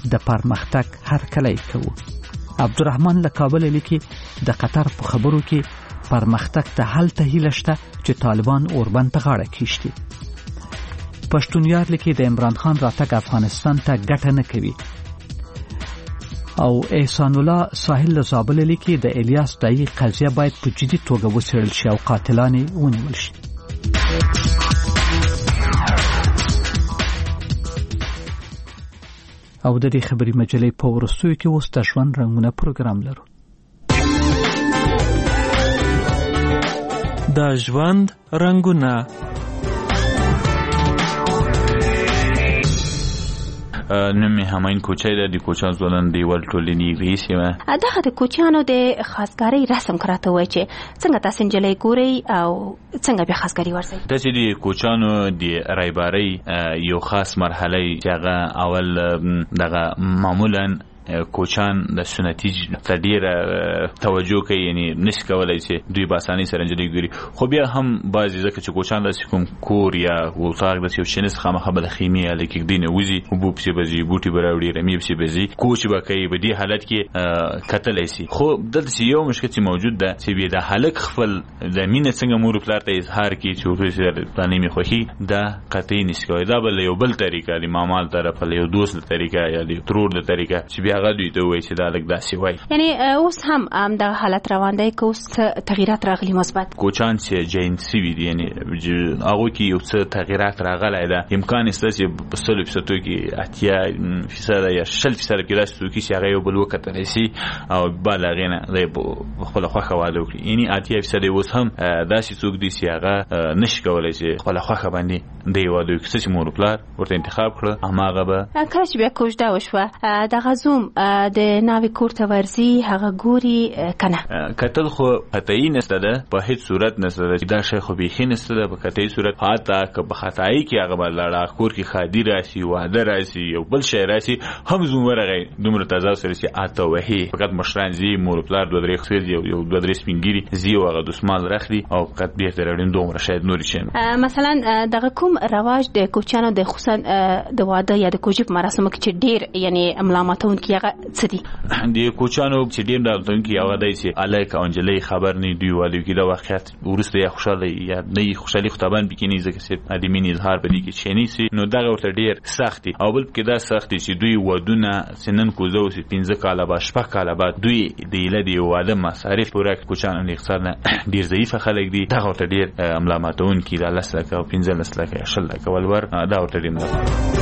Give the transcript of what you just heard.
د پرمختګ هرکلی کوو. عبدالرحمن له کابل لیکي د قطر په خبرو کې پرمختګ ته هلته هیله شته چې طالبان اوربند په غاړه کېږدي. پښتون لیکي د عمران خان راتګ افغانستان ته ګټه نه کوي. او احسان الله ساحل له زابل لیکي د الیاس دایي قضیه باید په جدي توګه وڅېړل شي او قاتلان یې ونیول شي. او د دې خبري مجلې په ورستیو کې اوس د ژوند رنګونه پروګرام لرو. د ژوند رنګونه نمی همین کوچه د کوچان ځوانان دیوال ټولنی رئیس یم. دغه د کوچانو د خاصګاری رسم کراته وای چې څنګه تاسو جلې ګوري او څنګه به خاصګاری ورسي. د دې کوچانو د رایباری یو خاص مرحله چې هغه اول دغه معمولا کوچان د سنتي ته ډیره توجه کوي، یعنی نشي کولای چې دوی باسانی سره انجلې ګوري. خو بیا هم بعضی ځکه چې کوچان د کوم کور یا ولتاغ د یو شنس خامخه بل خیمه لیکي دینه وزي او بو پسې بزي بوټي براوړي رمي پسې بزي کوچ به کوي. په دې حالت کې قتل شي. خو دلته یو مشکل چې موجود ده چې بیا د هلک خپل د مینې څنګه مور پلار ته اظهار کوي چې ورته پلانې می خوخي دا قطعي نشي کوي. دا بل یو بل طریقه دی، مامال طرف له یو دوست طریقه یا د ترور د طریقه چې هغه دوی ته وایي چې دا لږ داسې وایي. یعنی اوس هم د حالت روان دی که اوس تغییرات راغلي مثبت کوچان چې جینسي وي، یعنی هغه کې یو څه تغییرات راغلی ده. امکان شته چې په 100% کې 80% یا 60% کې داسې توکي چې هغه یو بل وکتلی شي او بل هغې نه دی خپله خوښه واده وکړي. یعنی 80% اوس هم داسې څوک دي چې هغه نشي کولی چې خپله خوښه باندې دی واده وکړي. څه چې مور پلار ورته انتخاب کړه هماغه به کله چې بیا کوژده وشوه دغه زوم د ناوې کور ته ورځي هغه ګوري کنه. کتل خو قطعي نشته ده، په هیڅ صورت نشته ده چې دا شی خو بیخي نشته ده. په قطعي صورت حتی که په خطایي کې هغه به لاړه کور کې خادي راشي، واده راشي، یو بل شی راشي، هم زوم ورغی دومره تضاد سره چې اته وهي فقط مشران زی مور پلار دوه درې خسر یو دوه درې سپینګيري زی او هغه دسمال راخلي او قط بیا ترورین دومره شاید نور شي. مثلا دغه کوم رواج د کوچانو د خصوصا د واده یا د کوجب مراسمو کې چې ډیر یعنی ملامتون کې هغه څه دي؟ د کوچانو چې ډیر دالتون کې هغه دی چې الک او انجلې خبر نه دی والي کې دا واقعیت ورسته یا خوشاله یا نه خوشالي خطابان بکینی ځکه چې ادمین اظهار به دي کې چینی سي نو دغه ورته ډیر سختي او بل کې دا سختي چې دوی ودونه سنن کوزو سي 15 کاله با شپه کاله بعد دوی د لدی واده مصارف پوره کوچانو اقتصاد ډیر ضعیف خلک دي. دغه ورته ډیر ملامتون کې د 10 لک او 15 لک یا 10 لک ولور دا ورته ډیر